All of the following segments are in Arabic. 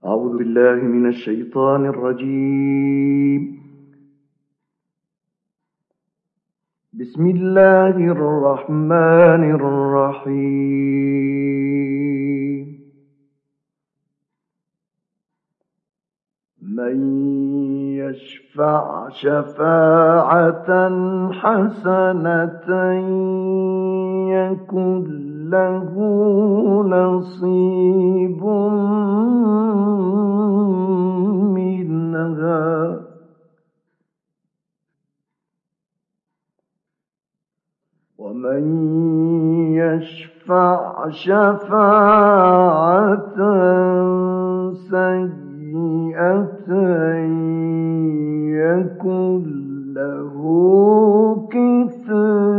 أعوذ بالله من الشيطان الرجيم. بسم الله الرحمن الرحيم. من يشفع شفاعة حسنة يكن له نصيب منها، ومن يشفع شفاعة سيئة يكن له كفل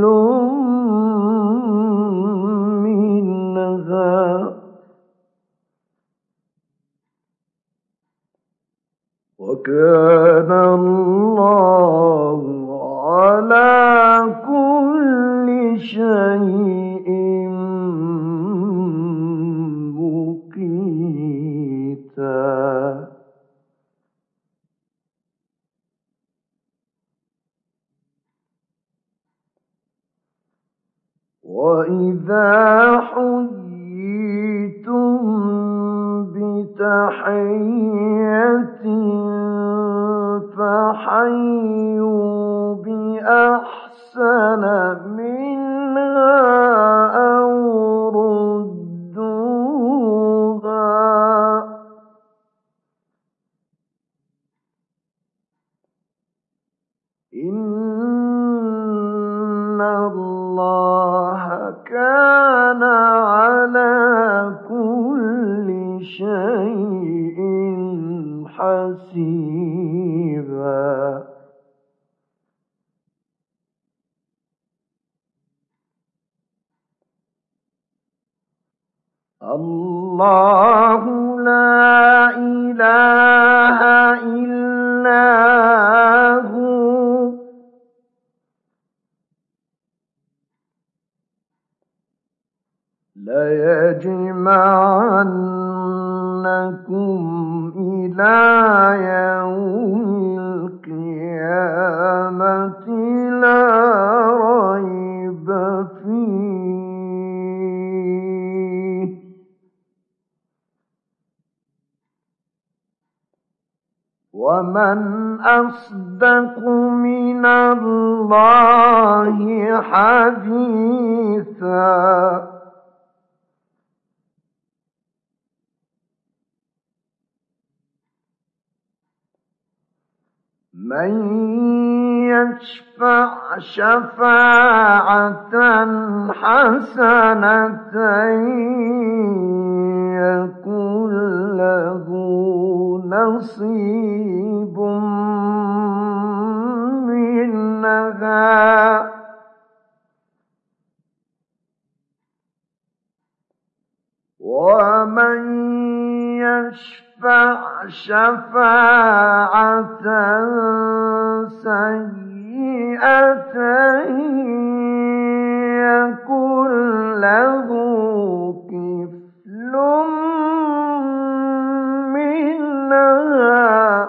منها، وكان الله على كل شيء مقيتا. وإذا حييتم بتحية فحيوا بأحسن منها أو ردوها، إن الله كان على كل شيء حسيبا. الله لا إله إلا هو ليجمعنكم إلى يوم القيامة لا ريب فيه، ومن أصدق من الله حديثا. من يشفع شفاعة حسنة يكن له نصيب منها، ومن يشفع شفاعة سيئة يكن له كفل منها،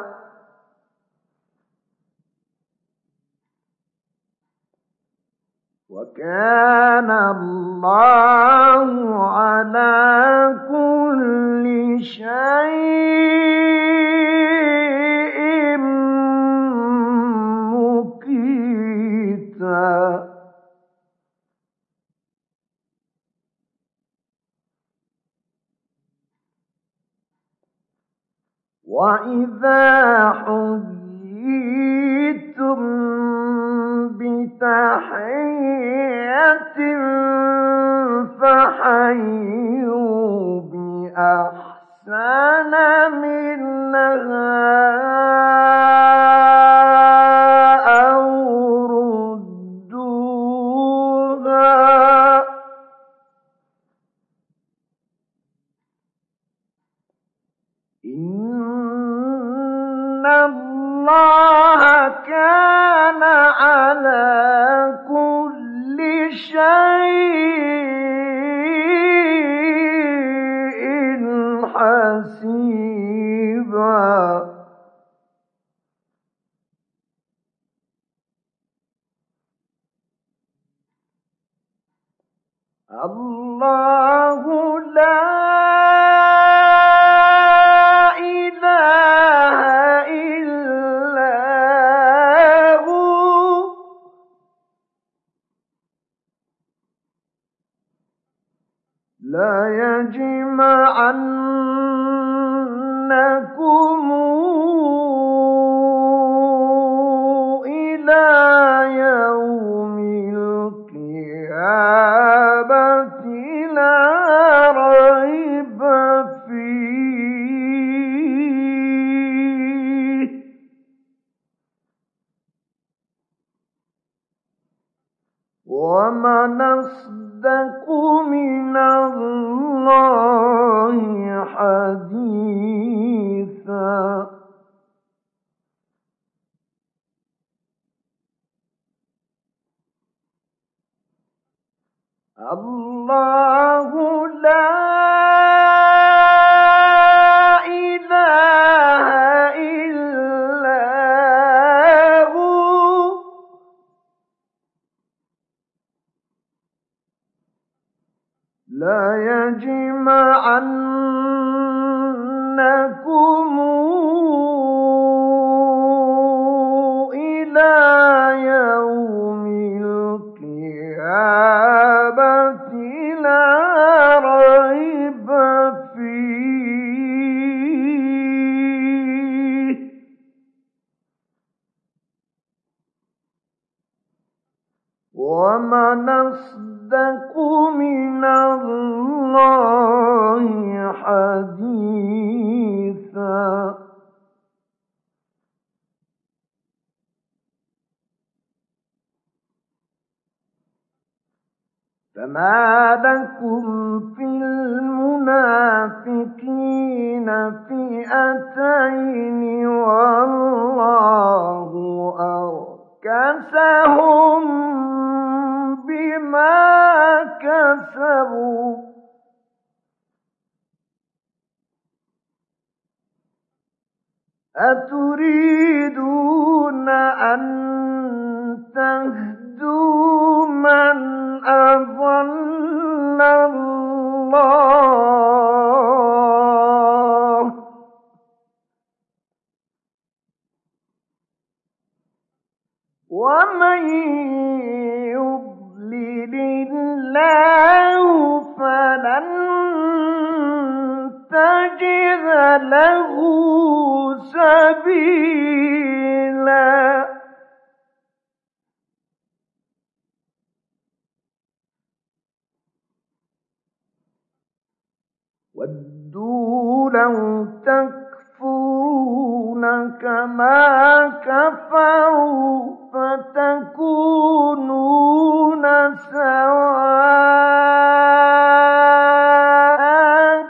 وكان الله على كل شيء مقيتا. وإذا حييتم بتحية فحيوا بأحسن منها أو ردوها، إن الله كان على كل شيء حسيبا. الله لا إله إلا هو لا يجمعنكم إلى يوم القيامة لا ريب فيه ومن أصدق من الله حديثا الله لا إله إلا هو لا يجمعنكم إلى يوم القيامة لا ريب فيه ومن أصدق من الله حديثا فما لكم في المنافقين فئتين والله أركسهم بما كسبوا أتريدون أن تهدوا من أضل الله ومن يضلل الله فلن تجد له سبيلا ودوا لو تكفرون كما كفروا فتكونون سواء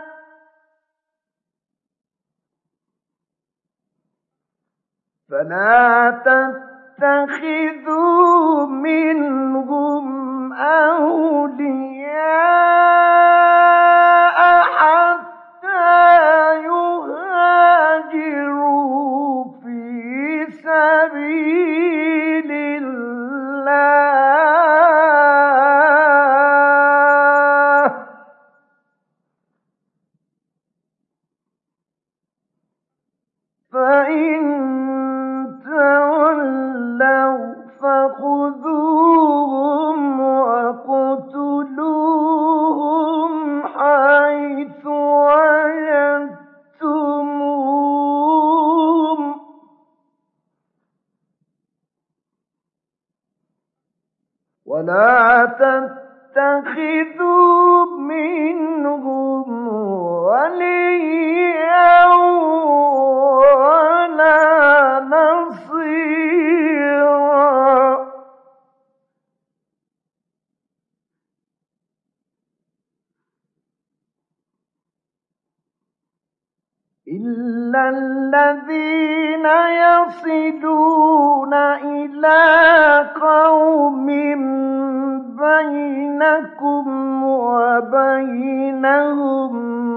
فلا تتخذوا منهم أولياء حتى يهاجروا في سبيل الله فإن تولوا فخذوهم وَاقْتُلُوهُمْ حَيْثُ وجدتموهم ولا تتخذوا منهم وليا ولا نصيرا إلا الذين يصلون إلى قوم بينكم وبينهم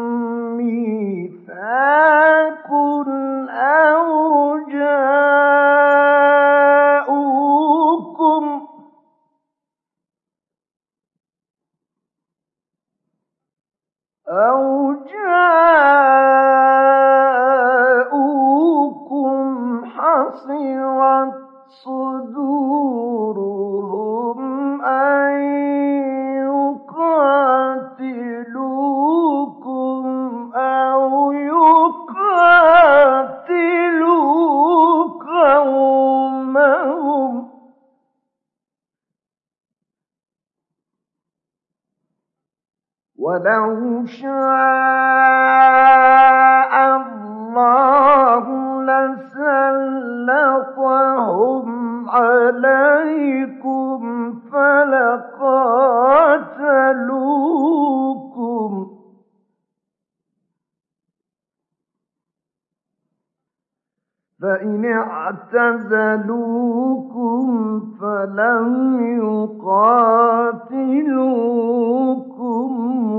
ميثاق أو جاءوكم وَلَوْ شَاءَ اللَّهُ لَسَلَّطَهُمْ عَلَيْكُمْ فَلَقَاتَلُوكُمْ فَإِنِ اعْتَزَلُوكُمْ فَلَمْ يُقَاتِلُوكُمْ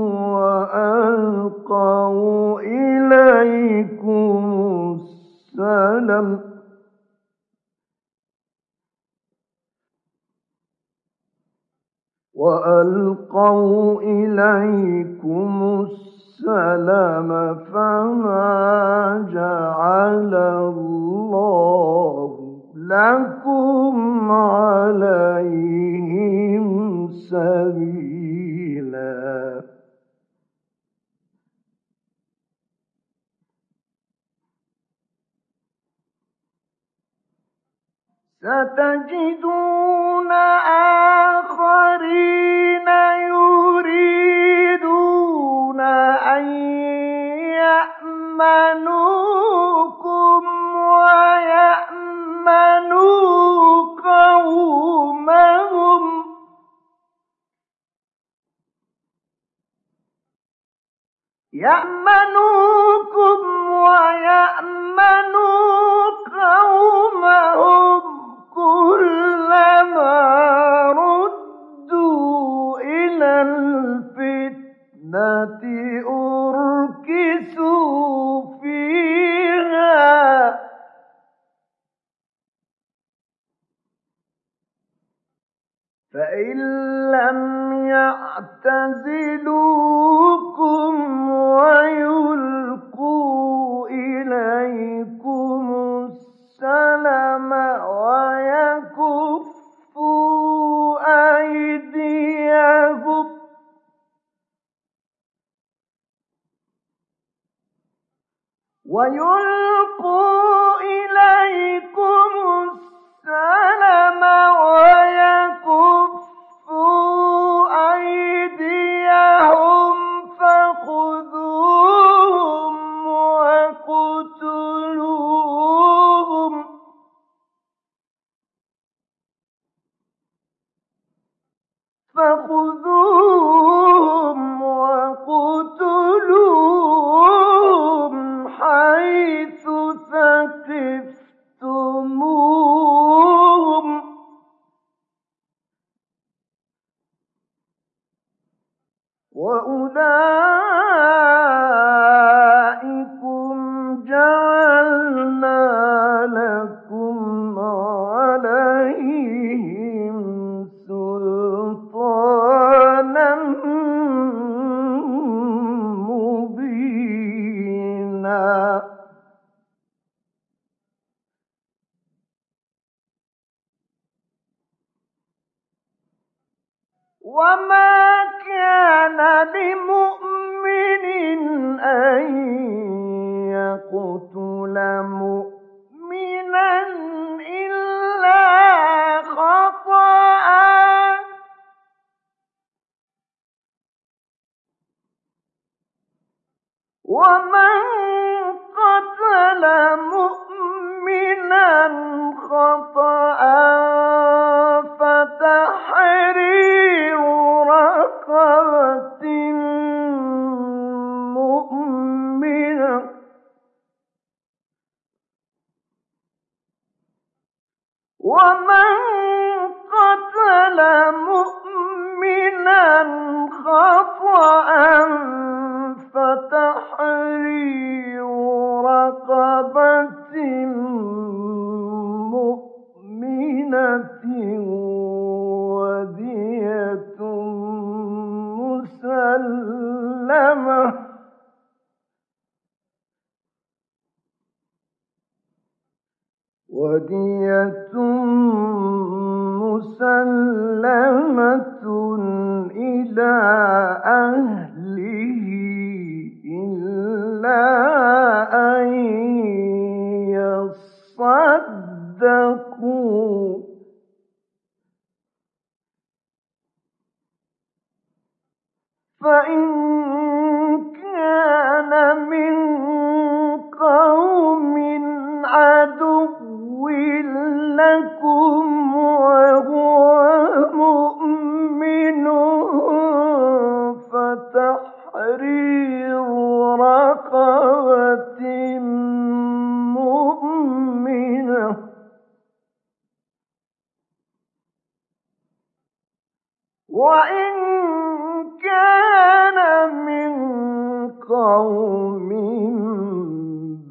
وَأَلْقَوْا إِلَيْكُمُ السَّلَمَ فَمَا جَعَلَ اللَّهُ لَكُمْ عَلَيْهِمْ سَبِيلًا سَتَجِدُونَ آخَرِينَ يُرِيدُونَ أَن يَأْمَنُوكُمْ وَيَأْمَنُوا قَوْمَهُمْ كُلَّمَا رُدُّوا إِلَى الْفِتْنَةِ أُرْكِسُوا فِيهَا فَإِن لَّمْ يَعْتَزِلُوكُمْ وَيُلْقُوا إِلَيْكُمُ السَّلَمَ وَيَكُفُّوا أَيْدِيَهُمْ فَخُذُوهُمْ وَاقْتُلُوهُمْ حَيْثُ ثَقِفْتُمُوهُمْ ۚ وَأُولَٰئِكُمْ جَعَلْنَا لَكُمْ عَلَيْهِمْ سُلْطَانًا مُّبِينًا وَمَا كَانَ لِمُؤْمِنٍ أَن يَقْتُلَ مُؤْمِنًا إِلَّا خَطَأً ۚ وَمَن قَتَلَ مُؤْمِنًا خَطَأً فَتَحْرِيرُ رَقَبَةٍ مُّؤْمِنَةٍ ۖ وَمَن قَتَلَ مُؤْمِنًا خَطَأً فَتَحْرِيرُ رَقَبَةٍ مُّؤْمِنَةٍ وَدِيَةٌ مُّسَلَّمَةٌ إِلَىٰ أَهْلِهِ إِلَّا أَن يَصَّدَّقُوا ۚ فَإِن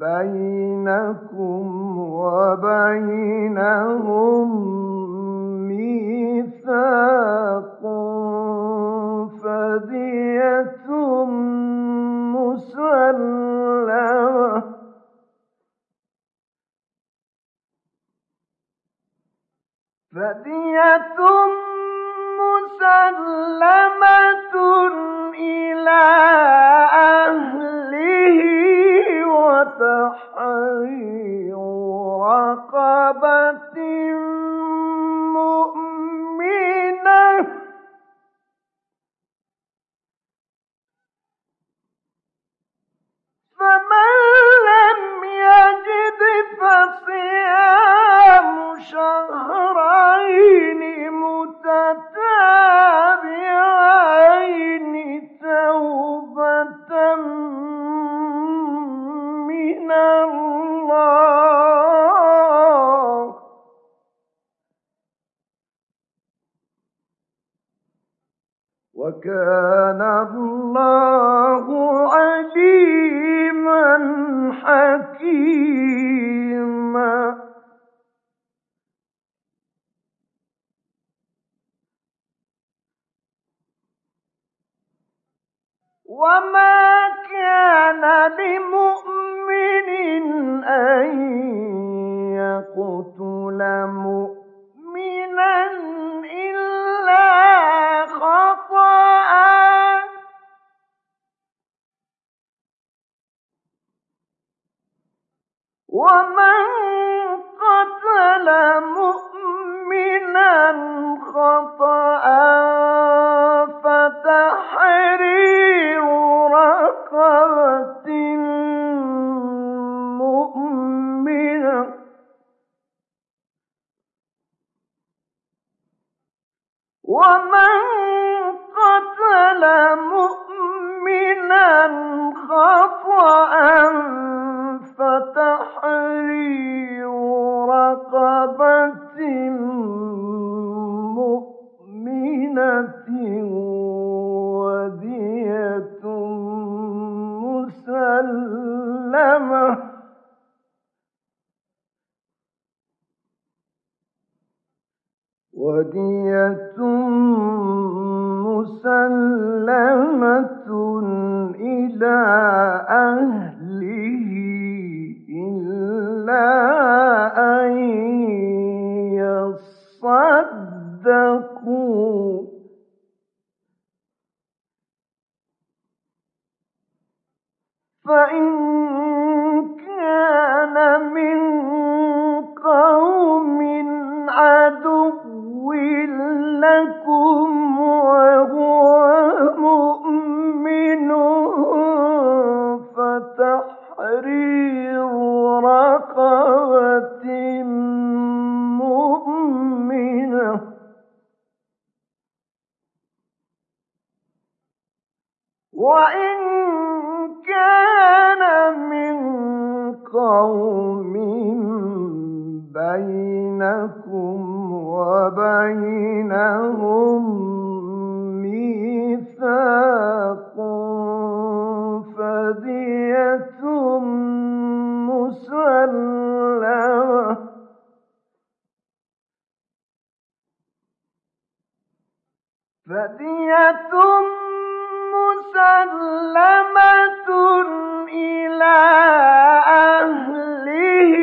بينكم وبينهم ميثاق فدية مسلمة إلى أهله وتحرير رقبة مؤمنة فمن لم يجد فصيام شهرين متتابعين توبة من الله وكان الله عليما حكيما وما كان لمؤمن أن يقتل مؤمنا إلا خطأ ومن قتل مؤمنا خطأ فتحرير رقبة مؤمنة ومن قتل مؤمنا خطأ فتحرير رقبة مؤمنة ودية مسلمة إلى أهله إلا أن يصدقوا فإن كان من قوم عدو لكم وهو مؤمن فتحرير رقبة مؤمنة وإن كان من قوم بينكم وبينهم ميثاق فدية مسلمة إلى أهله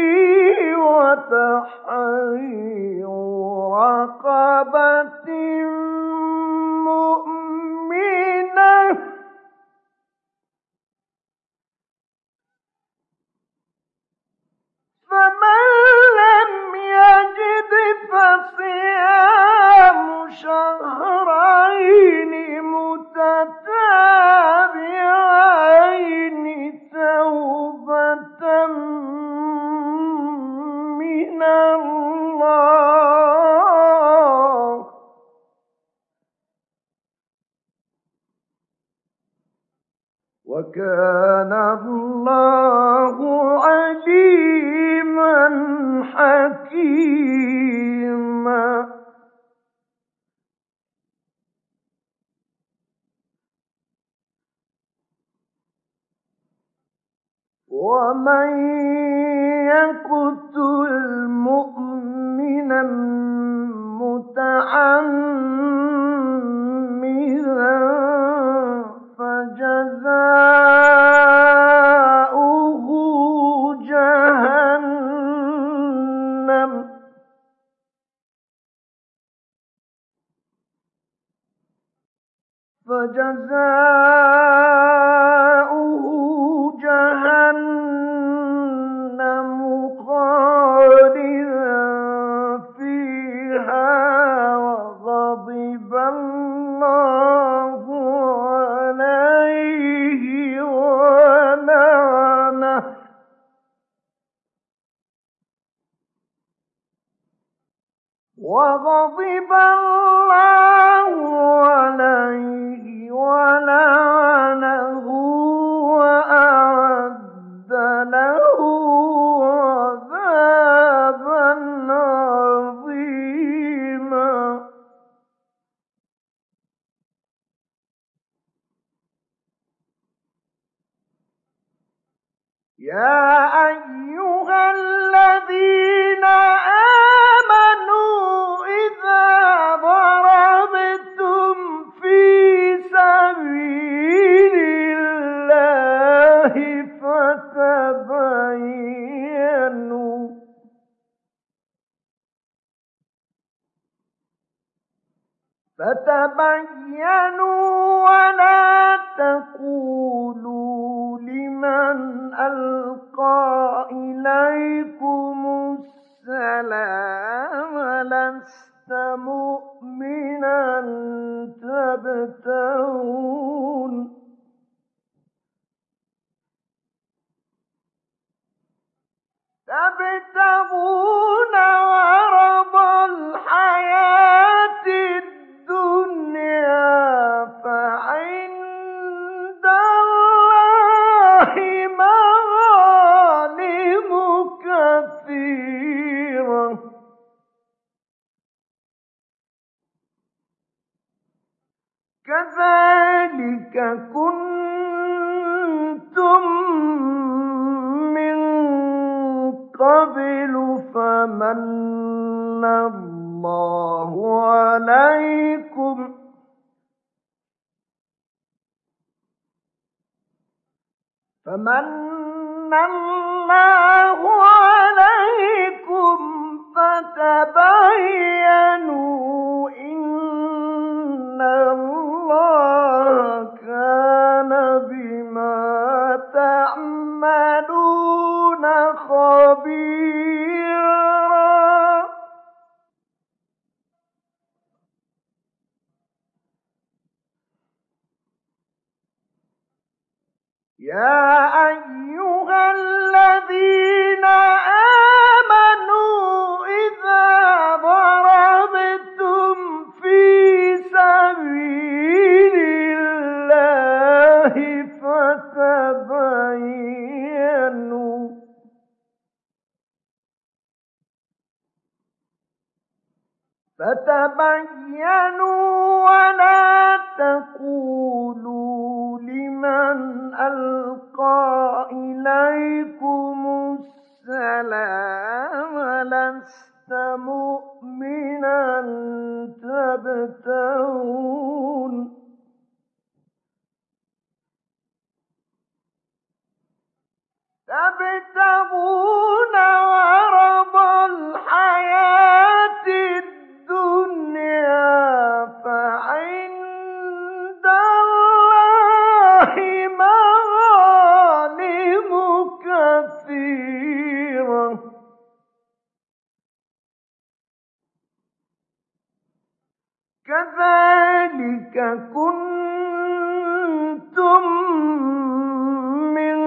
وتحرير رقبة مؤمنة فمن لم يجد فصيام شهرين متتابعين توبة من الله وكان الله عليما حكيما ومن يقتل مؤمنا متعمدا فجزاؤه جهنم خالدا فيها وغضب الله عليه ولعنه وأعد له عذابا عظيما. يا أيها الذين آمنوا إذا ضربتم في سبيل الله فتبينوا ولا تقولوا لمن ألقى إليكم السلام لست مؤمنا تبتغون عرض الحياة الدنيا فعند الله مغانم كثيرة كذلك كنتم من قبل فمن الله عليكم فتبينوا إن الله كان بما تعملون خبيرا. يا أيها الذين آمنوا إذا ضربتم في سبيل الله فتبينوا ولا تقولوا لمن ألقى إليكم السلام لست مؤمنا تبتغون عرض الحياة الدنيا فعند الله مغانم كثيرة كذلك كنتم من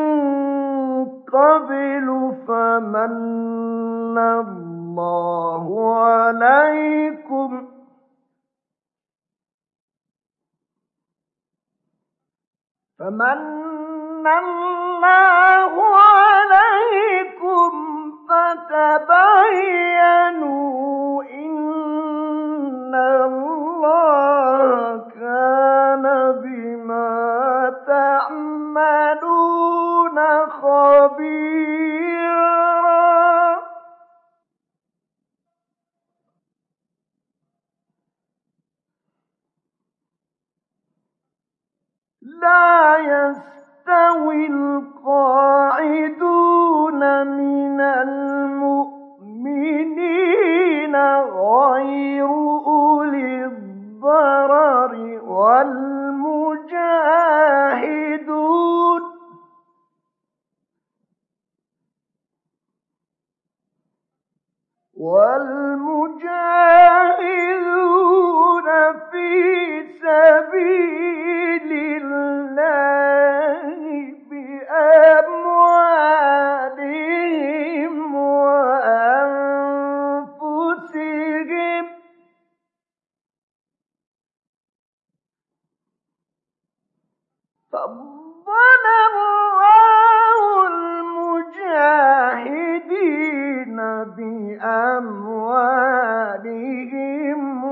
قبل فمن الله عليكم فتبينوا إن الله كان بما تعملون خبيرا. خبيرا لا يستوي القاعدون من المؤمنين غير أولي الضرر والمجاهدون في سبيل الله بأموالهم وأنفسهم فضل الله المجاهدين بأموالهم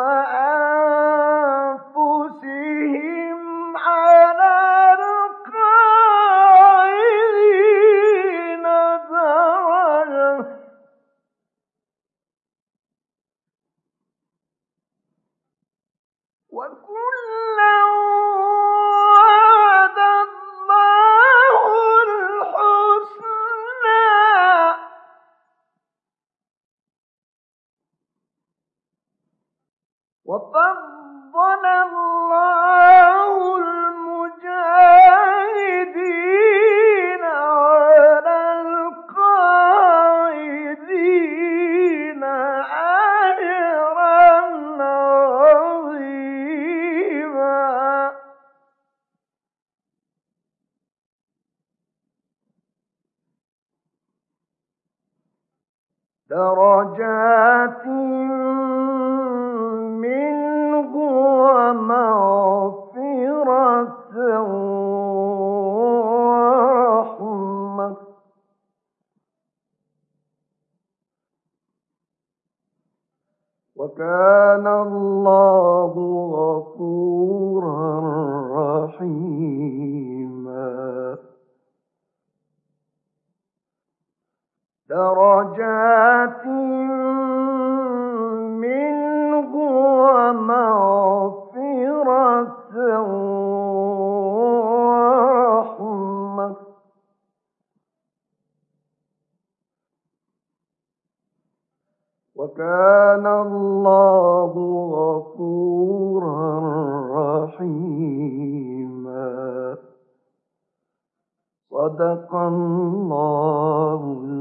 وأنفسهم على القاعدين درجة وكلا وعد الله الحسنى وفضل الله المجاهدين على القاعدين أجرا عظيما درجات منه ومغفرة ورحمة وكان الله غفورا رحيما درجات منه ومغفرة ورحمة وكان الله غفورا رحيما صدق الله